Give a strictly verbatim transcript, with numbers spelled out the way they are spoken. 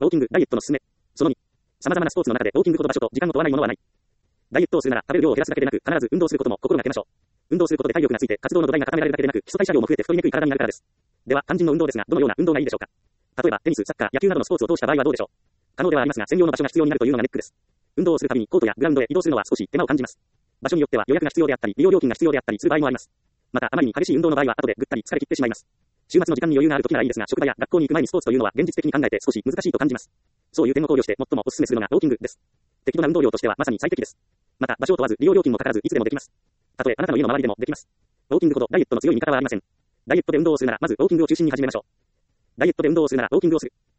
ウォーキング、ダイエットの勧め。そのに。様々なスポーツの中でウォーキングほど場所と時間を問わないものはない。ダイエットをするなら食べる量を減らすだけでなく、必ず運動することも心がけましょう。運動することで体力がついて活動の土台が固められるだけでなく、基礎代謝量も増えて太りにくい体になるからです。では、肝心の運動ですが、どのような運動がいいでしょうか。例えば、テニス、サッカー、野球などのスポーツを通した場合はどうでしょう。可能ではありますが、専用の場所が必要になるというのがネックです。運動をするたびにコートやグラウンドへ移動するのは少し手間を感じます。場所によっては予約が必要であったり、利用料金が必要であったりする場合もあります。また、あまりに激しい運動の場合は後でぐったり疲れ切ってしまいます。週末の時間に余裕がある時ならいいですが、職場や学校に行く前にスポーツというのは現実的に考えて少し難しいと感じます。そういう点を考慮して最もお勧めするのがウォーキングです。適度な運動量としてはまさに最適です。また、場所を問わず利用料金もかからずいつでもできます。たとえあなたの家の周りでもできます。ウォーキングほどダイエットの強い味方はありません。ダイエットで運動をするならまずウォーキングを中心に始めましょう。ダイエットで運動をするならウォーキングをする。